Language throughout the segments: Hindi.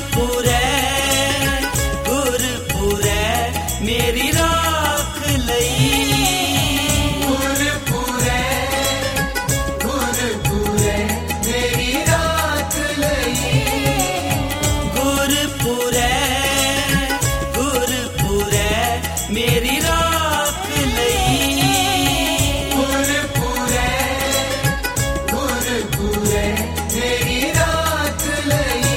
गुरपुरै गुरपुरै मेरी राख लई। गुरपुरै गुरपुरै मेरी राख लई। गुरपुरै गुरपुरै मेरी राख लई। गुरपुरै गुरपुरै मेरी राख लई।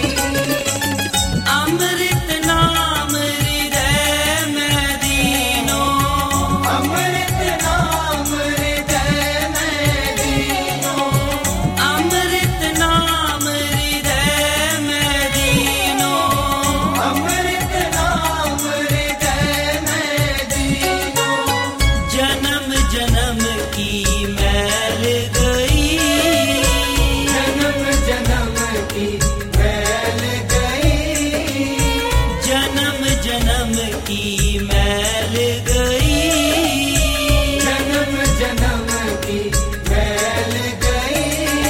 अमृत नाम हृदय में दीनो। अमृत नाम हृदय में दीनो। अमृत नाम हृदय में दीनो। अमृत नाम हृदय में दीनो। जन्म जन्म की मैल गई। जन्म जन्म की मैल गई। जन्म जन्म की मैल गई। जन्म जन्म की मैल गई।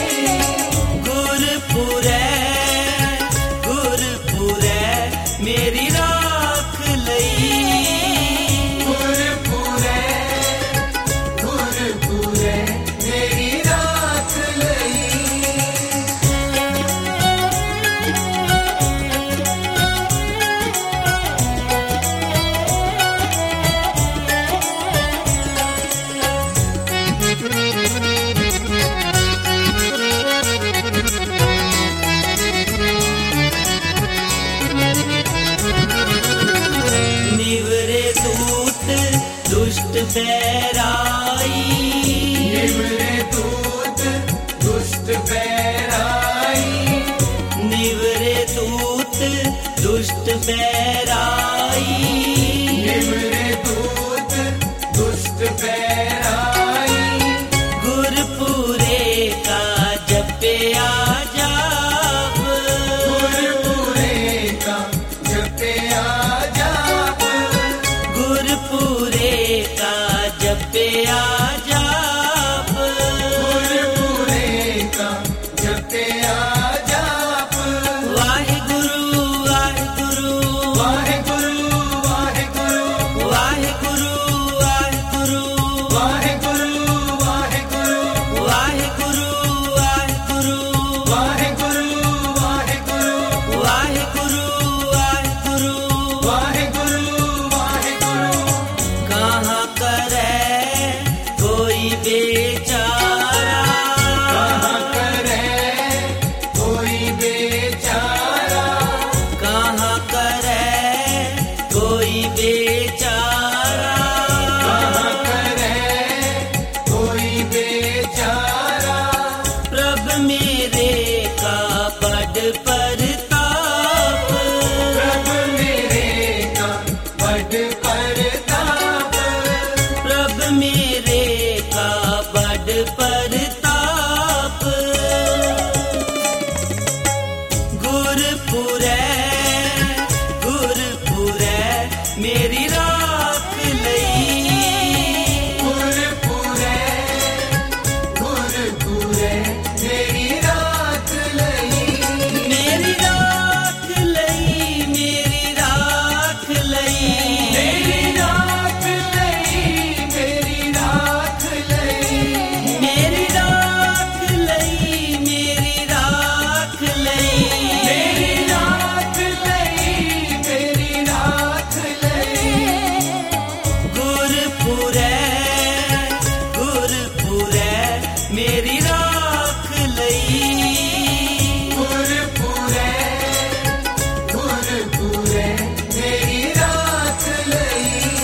गुरपुरै गुरपुरै मेरी राख लई। गुरपुरै गुरपुरै मेरी राख लई। निवरे दूत दुष्ट बैराई। निवरे दूत दुष्ट बैराई। निवरे दूत दुष्ट बैराई। निवरे दूत दुष्ट बैराई। गुरपुरे का जपया जाप। गुरपुरे का जपया जाप। गुरपुरे का जपया जाप। गुरपुरे का जपया जाप। वाहिगुरु वाहिगुरु वाहेगुरु वाहेगुरु वाहिगुरु वाहिगुरु वाहेगुरु वाहेगुरु वाहिगुरु वाहिगुरु वाहेगुरु वाहेगुरु वाहिगुरु वाहिगुरु वाहेगुरु वाहेगुरु। कहाँ करे कोई बेचारा। कहाँ करे कोई बेचारा। कहाँ करे कोई बेचारा। कहाँ करे कोई बेचारा। प्रभ मेरे का बड़ परताप। प्रभु मेरे का बड़ परताप। प्रभ मेरे का बड़ परताप। गुरपुरै गुरपुरै मेरी राख लई। गुरपुरै गुरपुरै मेरी राख लई। मेरी राख लई। मेरी राख लई। मेरी राख लई। मेरी राख लई। मेरी राख लई। मेरी राख लई। मेरी राख लई। मेरी राख लई। गुरपुरै गुरपुरै मेरी राख लई। गुरपुरै गुरपुरै मेरी राख लई।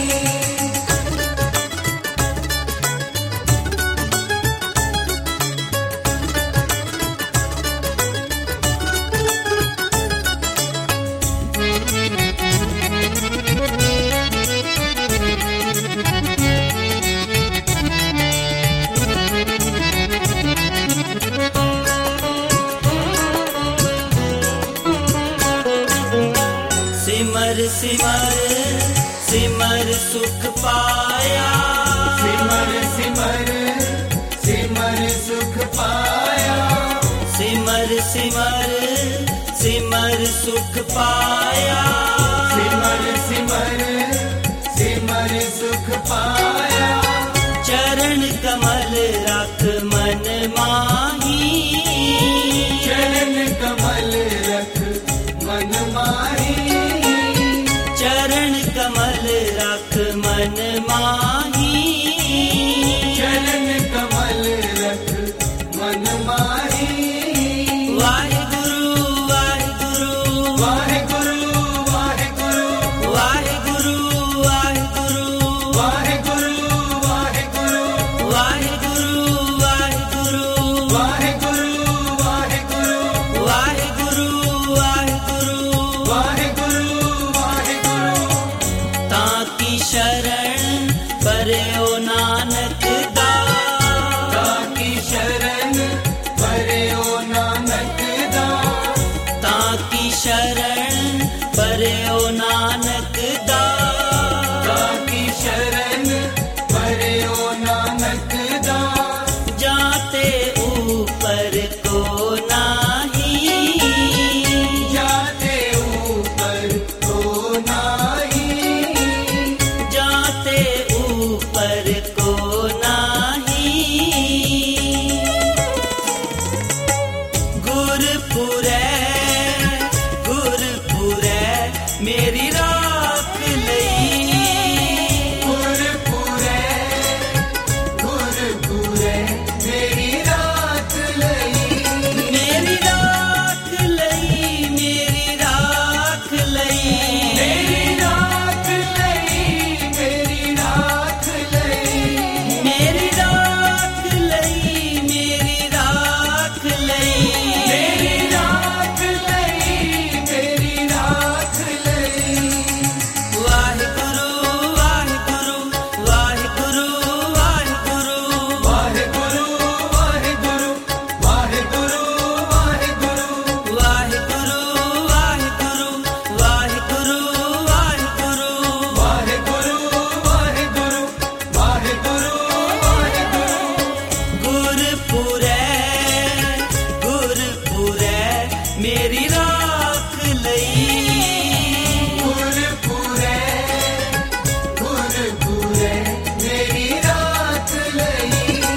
सिमर सिमर सिमर सुख पाया। सिमर सिमर सिमर सुख पाया। सिमर सिमर सिमर सुख सुख पाया। सिमर सिमर सिमर सुख पाया। चरण कमल रख मन माही, चरण कमल रख मन माही। चरण कमल रख मन माही। चरण कमल रख मन माही। वाहिगुरु वाहिगुरु वाहिगुरु वाहिगुरु वाहिगुरु वाहिगुरु वाहिगुरु वाहिगुरु वाहिगुरु वाहिगुरु वाहिगुरु वाहिगुरु वाहिगुरु वाहिगुरु वाहिगुरु वाहिगुरु। ताकी शरण परयो नानक दास, ताकी शरण परयो नानक दास। ताकी शरण परयो नानक दास। ताकी शरण परयो नानक दास। जाते ऊपर को नाही, जाते ऊपर को नाही। जाते ऊपर को नाही। गुरपुरै गुरपुरै मेरी राख लई। गुरपुरै गुरपुरै मेरी राख लई। मेरी राख लई, मेरी राख लई। मेरी राख लई। मेरी राख लई। मेरी राख लई, मेरी राख लई। मेरी राख लई। मेरी राख लई। वाहिगुरु वाहिगुरु वाहिगुरु वाहिगुरु वाहिगुरु वाहिगुरु वाहिगुरु वाहिगुरु वाहिगुरु वाहिगुरु वाहिगुरु वाहिगुरु वाहिगुरु वाहिगुरु वाहिगुरु वाहिगुरु। गुरपुरै गुरपुरै मेरी राख लई। गुरपुरै गुरपुरै मेरी राख लई।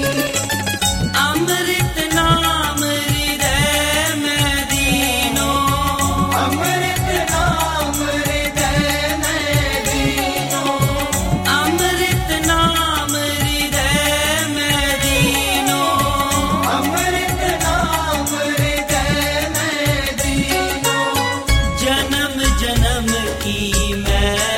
अमृत नाम हृदय में दीनो, अमृत नाम हृदय में दीनो। अमृत नाम हृदय में दीनो। अमृत नाम हृदय में दीनो। जन्म जन्म की मैं